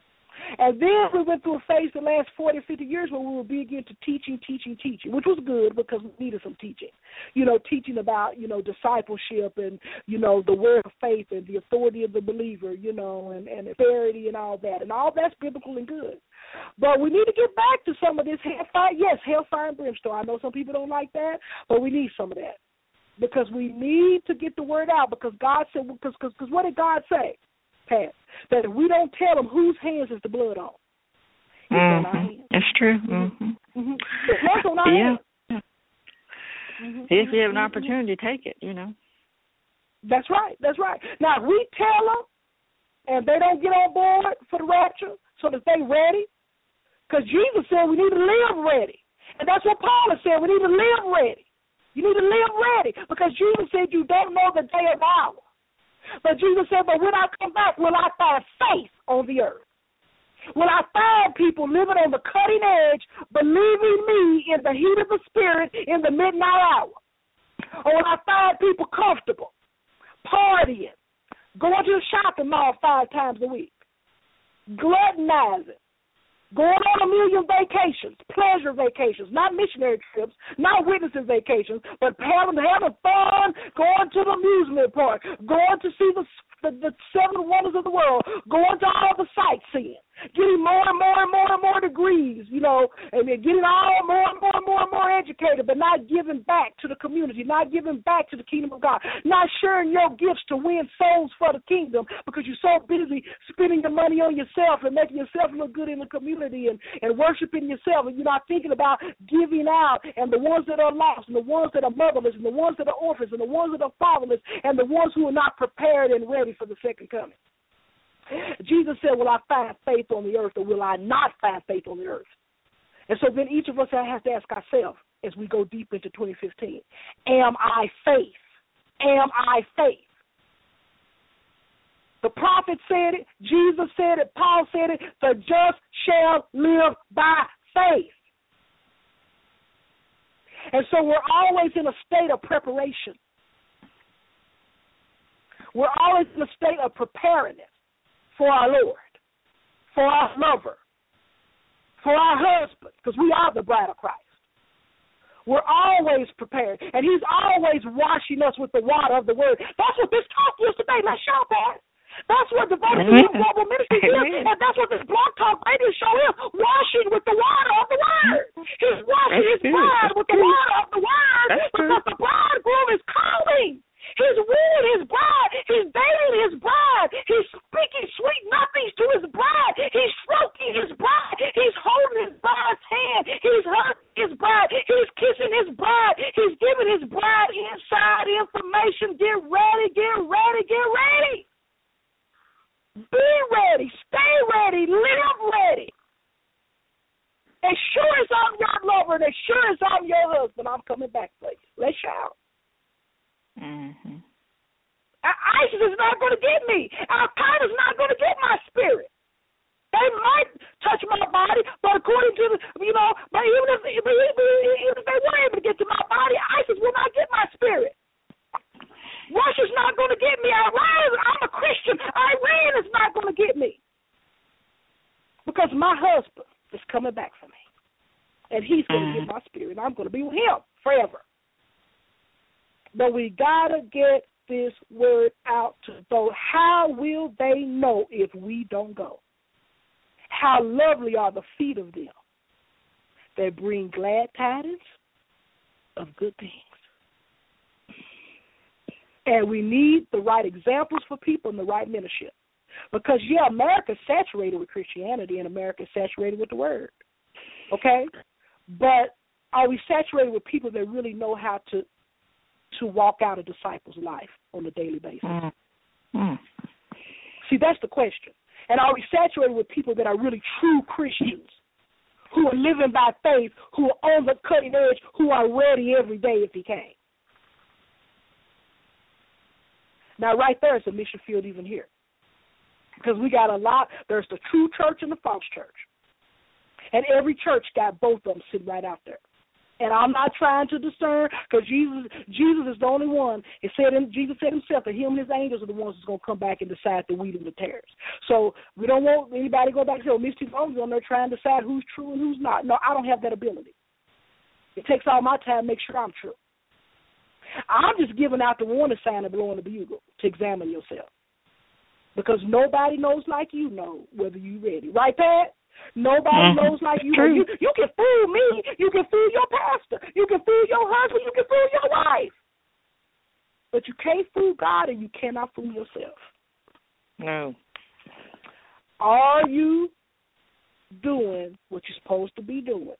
And then we went through a phase the last forty, fifty years where we were beginning to teaching, teaching, teaching, which was good because we needed some teaching. You know, teaching about, you know, discipleship and, you know, the word of faith and the authority of the believer, you know, and, and authority and all that. And all that's biblical and good. But we need to get back to some of this hellfire. Yes, hellfire and brimstone. I know some people don't like that, but we need some of that. Because we need to get the word out because God said, because because what did God say? Pat, that if we don't tell them whose hands is the blood on, it's mm-hmm. on our hands. That's true. Mm-hmm. Mm-hmm. Mm-hmm. It's on our yeah. hands. Mm-hmm. If you have an opportunity, take it, you know. That's right. That's right. Now, if we tell them and they don't get on board for the rapture so that they ready, because Jesus said we need to live ready. And that's what Paul has said. We need to live ready. You need to live ready because Jesus said you don't know the day or the hour. But Jesus said, but when I come back, will I find faith on the earth? Will I find people living on the cutting edge, believing me in the heat of the Spirit in the midnight hour? Or will I find people comfortable, partying, going to the shopping mall five times a week, gluttonizing, going on a million vacations, pleasure vacations, not missionary trips, not witnessing vacations, but having, having fun, going to the amusement park, going to see the, the, the seven wonders of the world, going to all the sightseeing, getting more and more and more and more degrees, you know, and then getting all more and more and more and more educated, but not giving back to the community, not giving back to the kingdom of God, not sharing your gifts to win souls for the kingdom because you're so busy spending your money on yourself and making yourself look good in the community and, and worshiping yourself, and you're not thinking about giving out and the ones that are lost and the ones that are motherless and the ones that are orphans and the ones that are fatherless and the ones who are not prepared and ready for the second coming. Jesus said, will I find faith on the earth or will I not find faith on the earth? And so then each of us has to ask ourselves as we go deep into twenty fifteen, am I faith? Am I faith? The prophet said it, Jesus said it, Paul said it, the just shall live by faith. And so we're always in a state of preparation. We're always in a state of preparedness for our Lord, for our lover, for our husband, because we are the bride of Christ. We're always prepared, and he's always washing us with the water of the word. That's what this talk is today. Let's shout that. That's what Devoted to Him Global Ministry is, and that's what this Blog Talk Radio show is, washing with the water of the word. He's washing his bride with the water of the word because the bridegroom is calling. He's wooing his bride. He's dating his bride. He's speaking sweet nothings to his bride. He's stroking his bride. He's holding his bride's hand. He's hugging his bride. He's kissing his bride. He's giving his bride inside information. Get ready, get ready, get ready. Be ready. Stay ready. Live ready. As sure as I'm your lover and as sure as I'm your husband, I'm coming back for you. Let's shout. Mm-hmm. ISIS is not going to get me. Al-Qaeda is not going to get my spirit. They might touch my body, but according to the, you know, but even if, even if they were able to get to my body, ISIS will not get my spirit. Russia's not going to get me. Iran, I'm a Christian. Iran is not going to get me. Because my husband is coming back for me. And he's going to mm-hmm. get my spirit, and I'm going to be with him forever. But we got to get this word out to those. How will they know if we don't go? How lovely are the feet of them that bring glad tidings of good things. And we need the right examples for people and the right mentorship. Because, yeah, America's saturated with Christianity and America's saturated with the word. Okay? But are we saturated with people that really know how to to walk out a disciple's life on a daily basis? Mm-hmm. Mm. See, that's the question. And are we saturated with people that are really true Christians who are living by faith, who are on the cutting edge, who are ready every day if he came. Now, right there is a mission field even here. Because we got a lot. There's the true church and the false church. And every church got both of them sitting right out there. And I'm not trying to discern, because Jesus Jesus is the only one. It said in, Jesus said himself that him and his angels are the ones that's going to come back and decide the wheat and the tares. So we don't want anybody to go back and say, oh, Misty Bones on there trying to decide who's true and who's not. No, I don't have that ability. It takes all my time to make sure I'm true. I'm just giving out the warning sign and blowing the bugle to examine yourself. Because nobody knows like you know whether you're ready. Right, Pat? Nobody mm-hmm. knows like you know. You, you can fool me. You can fool your pastor. You can fool your husband. You can fool your wife. But you can't fool God, and you cannot fool yourself. No. Are you doing what you're supposed to be doing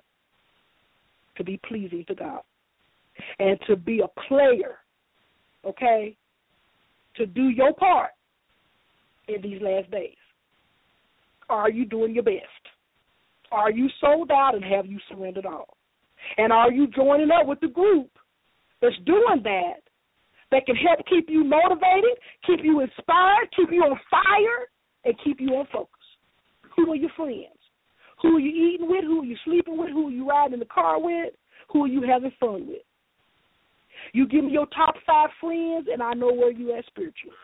to be pleasing to God and to be a player, okay, to do your part in these last days? Are you doing your best? Are you sold out and have you surrendered all? And are you joining up with the group that's doing that, that can help keep you motivated, keep you inspired, keep you on fire, and keep you on focus? Who are your friends? Who are you eating with? Who are you sleeping with? Who are you riding in the car with? Who are you having fun with? You give me your top five friends, and I know where you at spiritually.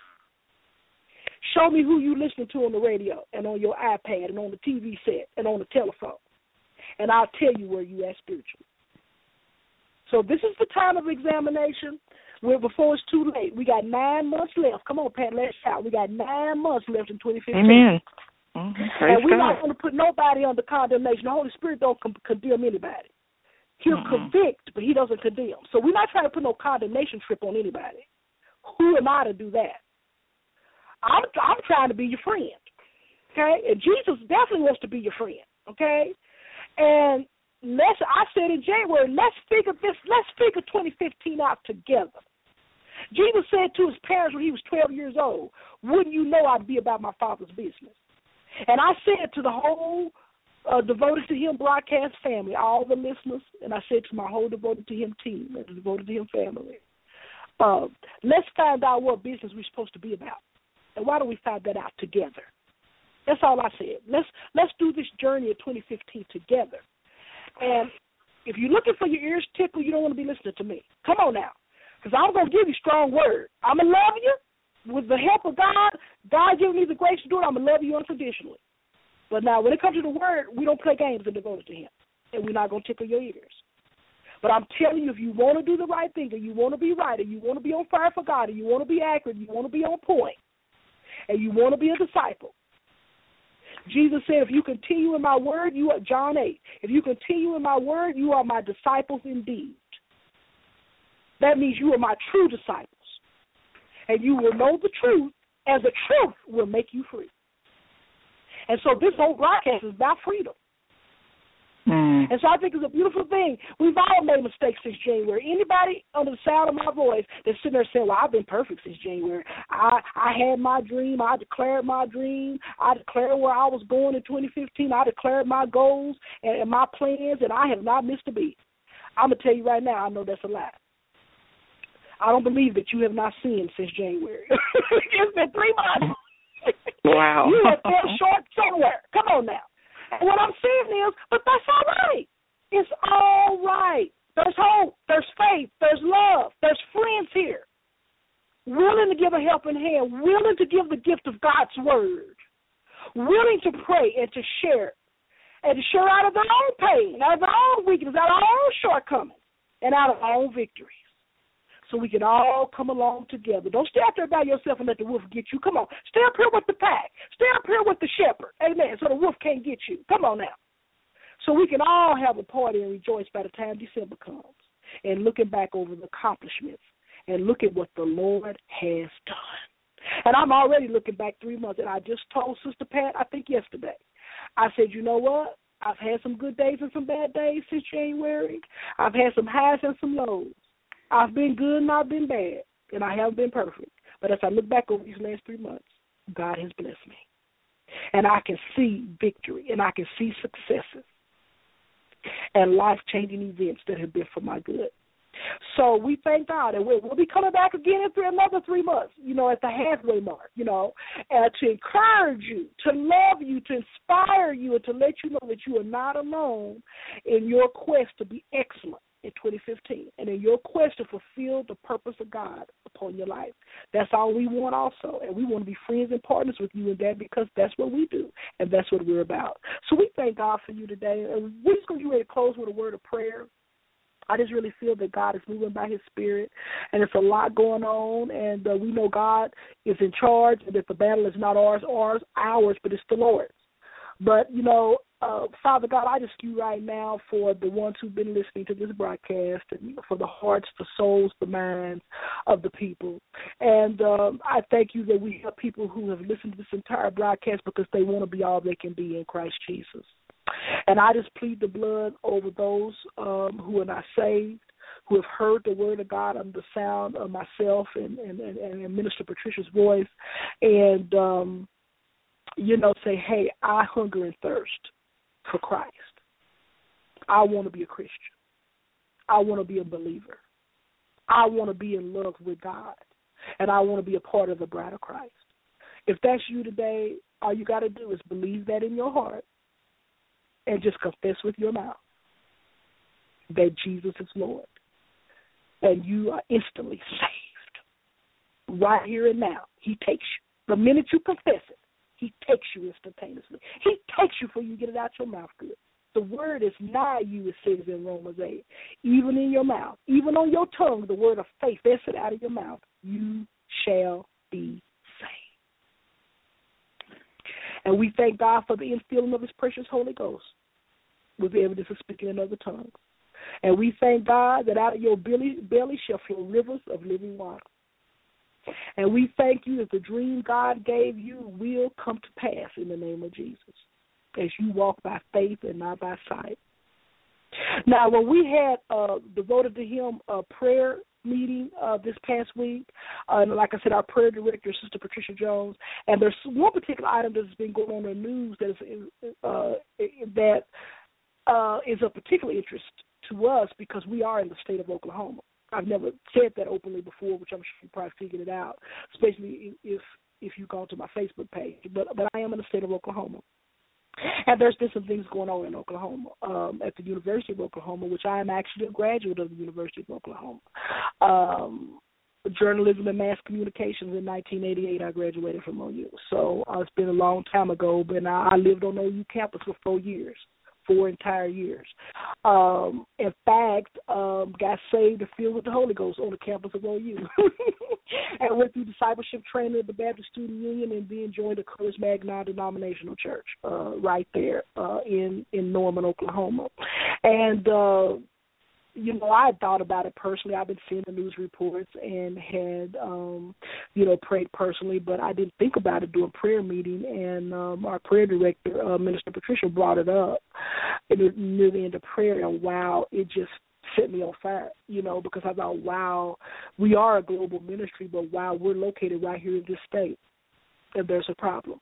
Show me who you listening to on the radio and on your iPad and on the T V set and on the telephone, and I'll tell you where you at spiritually. So this is the time of examination. We're before it's too late. We got nine months left. Come on, Pat, let's shout. We got nine months left in twenty fifteen. Amen. Mm-hmm. And we're not going to put nobody under condemnation. The Holy Spirit don't con- condemn anybody. He'll mm-hmm. convict, but he doesn't condemn. So we're not trying to put no condemnation trip on anybody. Who am I to do that? I'm, I'm trying to be your friend, okay? And Jesus definitely wants to be your friend, okay? And let's, I said in January, let's figure this, let's figure twenty fifteen out together. Jesus said to his parents when he was twelve years old, wouldn't you know I'd be about my Father's business? And I said to the whole uh, Devoted to Him broadcast family, all the listeners, and I said to my whole Devoted to Him team and the Devoted to Him family, uh, let's find out what business we're supposed to be about. And why don't we find that out together? That's all I said. Let's let's do this journey of twenty fifteen together. And if you're looking for your ears tickled, you don't want to be listening to me. Come on now, because I'm going to give you strong word. I'm going to love you with the help of God. God giving me the grace to do it. I'm going to love you unconditionally. But now when it comes to the word, we don't play games and devoted to Him, and we're not going to tickle your ears. But I'm telling you, if you want to do the right thing, and you want to be right, and you want to be on fire for God, and you want to be accurate, and you want to be on point, and you want to be a disciple, Jesus said, if you continue in my word, you are, John eight, if you continue in my word, you are my disciples indeed. That means you are my true disciples. And you will know the truth, and the truth will make you free. And so this whole broadcast is about freedom. Mm. And so I think it's a beautiful thing. We've all made mistakes since January. Anybody under the sound of my voice that's sitting there saying, well, I've been perfect since January. I, I had my dream. I declared my dream. I declared where I was going in twenty fifteen. I declared my goals and, and my plans, and I have not missed a beat. I'm going to tell you right now, I know that's a lie. I don't believe that you have not sinned since January. It's been three months. Wow. You have fell short somewhere. Come on now. And what I'm saying is, but that's all right. It's all right. There's hope. There's faith. There's love. There's friends here, willing to give a helping hand, willing to give the gift of God's word, willing to pray and to share, and to share out of their own pain, out of their own weakness, out of our own shortcomings, and out of our own victories. So we can all come along together. Don't stay out there by yourself and let the wolf get you. Come on. Stay up here with the pack. Stay up here with the shepherd. Amen. So the wolf can't get you. Come on now. So we can all have a party and rejoice by the time December comes, and looking back over the accomplishments and look at what the Lord has done. And I'm already looking back three months, and I just told Sister Pat, I think yesterday, I said, you know what? I've had some good days and some bad days since January. I've had some highs and some lows. I've been good and I've been bad, and I haven't been perfect. But as I look back over these last three months, God has blessed me. And I can see victory, and I can see successes. and life-changing events that have been for my good. So we thank God, and we'll, we'll be coming back again in three, another three months, you know, at the halfway mark, you know, and to encourage you, to love you, to inspire you, and to let you know that you are not alone in your quest to be excellent in twenty fifteen, and in your quest to fulfill the purpose of God upon your life. That's all we want also, and we want to be friends and partners with you in that, because that's what we do, and that's what we're about. So we thank God for you today, and we're just going to get ready to close with a word of prayer. I just really feel that God is moving by his Spirit, and it's a lot going on, and uh, we know God is in charge, and that the battle is not ours, ours, ours, but it's the Lord's. But, you know, uh, Father God, I just thank you right now for the ones who've been listening to this broadcast, and for the hearts, the souls, the minds of the people. And um, I thank you that we have people who have listened to this entire broadcast because they want to be all they can be in Christ Jesus. And I just plead the blood over those um, who are not saved, who have heard the word of God under the sound of myself and, and, and, and Minister Patricia's voice, and, um, you know, say, hey, I hunger and thirst for Christ. I want to be a Christian. I want to be a believer. I want to be in love with God, and I want to be a part of the bride of Christ. If that's you today, all you got to do is believe that in your heart, and just confess with your mouth that Jesus is Lord. And you are instantly saved. Right here and now, he takes you. The minute you confess it, he takes you instantaneously. He takes you before you get it out your mouth good. The word is nigh you, it says in Romans eight. Even in your mouth, even on your tongue, the word of faith, that's it out of your mouth. You shall be saved. And we thank God for the infilling of his precious Holy Ghost with the evidence of speaking in other tongues. And we thank God that out of your belly, belly shall flow rivers of living water. And we thank you that the dream God gave you will come to pass in the name of Jesus, as you walk by faith and not by sight. Now, when we had uh, devoted to him a prayer meeting uh, this past week, uh, and like I said, our prayer director, Sister Patricia Jones, and there's one particular item that's been going on in the news that is uh, that uh, is of particular interest to us because we are in the state of Oklahoma. I've never said that openly before, which I'm sure you probably figured it out, especially if if you go to my Facebook page. But but I am in the state of Oklahoma. And there's been some things going on in Oklahoma, um, at the University of Oklahoma, which I am actually a graduate of the University of Oklahoma. Um, journalism and mass communications in nineteen eighty-eight, I graduated from O U. So uh, it's been a long time ago, but I, I lived on O U campus for four years. Four entire years. Um, in fact, um, got saved and filled with the Holy Ghost on the campus of O U. And went through discipleship training at the Baptist Student Union, and then joined the Charismatic Non-Denominational Church uh, right there uh, in, in Norman, Oklahoma. And, uh, you know, I had thought about it personally. I've been seeing the news reports and had, um, you know, prayed personally, but I didn't think about it during prayer meeting. And um, our prayer director, uh, Minister Patricia, brought it up near the end of prayer, and wow, it just set me on fire, you know, because I thought, wow, we are a global ministry, but wow, we're located right here in this state, and there's a problem.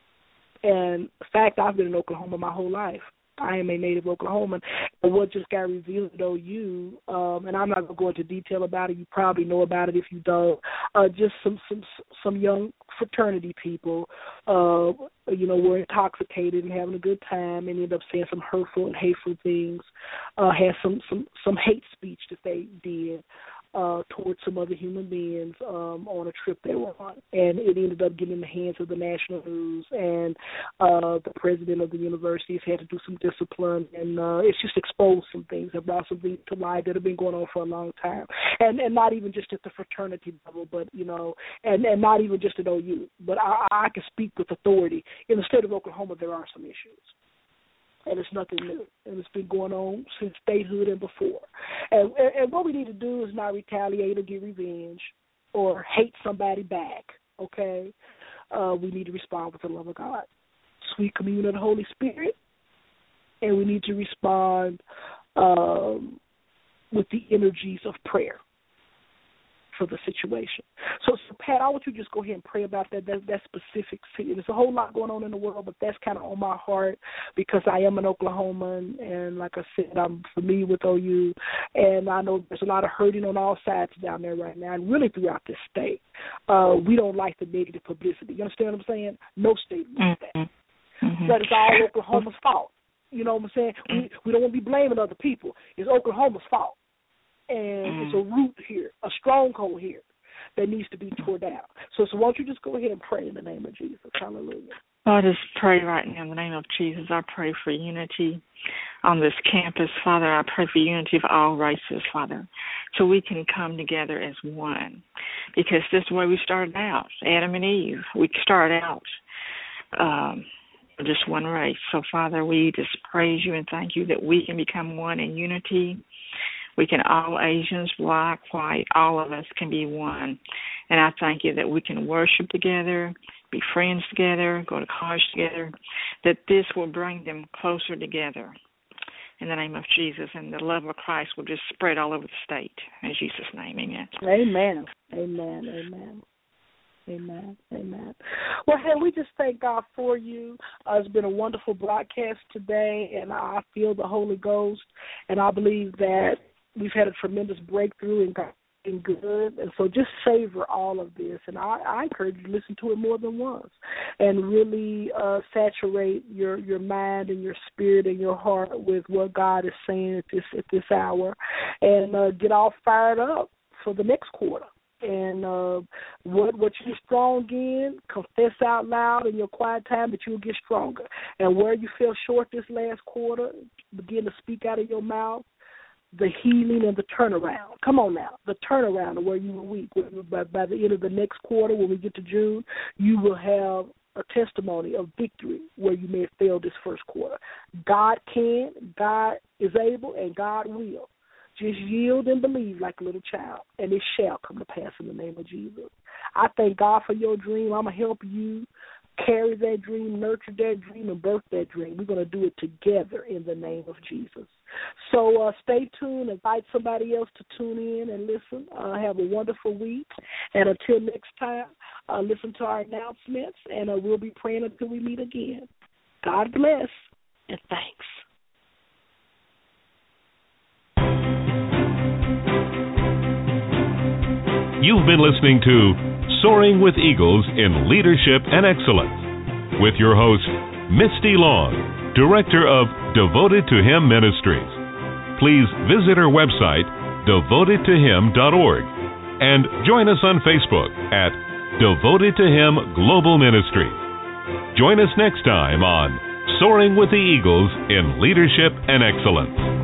And in fact, I've been in Oklahoma my whole life. I am a native Oklahoman, and what just got revealed at O U, um, and I'm not going to go into detail about it. You probably know about it if you don't. Uh, just some some some young fraternity people, uh, you know, were intoxicated and having a good time, and ended up saying some hurtful and hateful things. Uh, had some some some hate speech that they did uh, towards some other human beings um, on a trip they were on, and it ended up getting in the hands of the national news, and uh, the president of the university has had to do some discipline, and uh, it's just exposed some things, and brought some things to light that have been going on for a long time, and and not even just at the fraternity level, but, you know, and, and not even just at O U, but I, I can speak with authority. In the state of Oklahoma, there are some issues. And it's nothing new, and it's been going on since statehood and before. And, and, and what we need to do is not retaliate or get revenge or hate somebody back, okay? Uh, we need to respond with the love of God, sweet communion of the Holy Spirit, and we need to respond um, with the energies of prayer. for the situation. So, so Pat, I want you to just go ahead and pray about that, that, that specific city. There's a whole lot going on in the world, but that's kind of on my heart because I am an Oklahoman, and like I said, I'm familiar with O U, and I know there's a lot of hurting on all sides down there right now, and really throughout this state. Uh, we don't like the negative publicity. You understand what I'm saying? No state wants that. Mm-hmm. But it's all Oklahoma's fault. You know what I'm saying? We, we don't want to be blaming other people. It's Oklahoma's fault. And mm. it's a root here, a stronghold here that needs to be torn down. So, so why don't you just go ahead and pray in the name of Jesus. Hallelujah. I just pray right now in the name of Jesus. I pray for unity on this campus, Father. I pray for unity of all races, Father, so we can come together as one. Because this is the way we started out, Adam and Eve. We started out um, just one race. So, Father, we just praise you and thank you that we can become one in unity. We can, all Asians, black, white, all of us can be one. And I thank you that we can worship together, be friends together, go to college together, that this will bring them closer together in the name of Jesus, and the love of Christ will just spread all over the state. In Jesus' name, amen. Amen. Amen. Amen. Amen. Amen. Well, hey, we just thank God for you. Uh, it's been a wonderful broadcast today, and I feel the Holy Ghost, and I believe that we've had a tremendous breakthrough in God and good, and so just savor all of this. And I, I encourage you to listen to it more than once and really uh, saturate your, your mind and your spirit and your heart with what God is saying at this at this hour, and uh, get all fired up for the next quarter. And uh, what what you're strong in, confess out loud in your quiet time that you'll get stronger. And where you fell short this last quarter, begin to speak out of your mouth the healing and the turnaround. Come on now, the turnaround of where you were weak. By, by the end of the next quarter, when we get to June, you will have a testimony of victory where you may have failed this first quarter. God can, God is able, and God will. Just yield and believe like a little child, and it shall come to pass in the name of Jesus. I thank God for your dream. I'm going to help you carry that dream, nurture that dream, and birth that dream. We're going to do it together in the name of Jesus. So uh, stay tuned. Invite somebody else to tune in and listen. Uh, have a wonderful week. And until next time, uh, listen to our announcements, and uh, we'll be praying until we meet again. God bless, and thanks. You've been listening to Soaring with Eagles in Leadership and Excellence with your host, Misty Long, Director of Devoted to Him Ministries. Please visit our website, devoted to him dot org, and join us on Facebook at Devoted to Him Global Ministry. Join us next time on Soaring with the Eagles in Leadership and Excellence.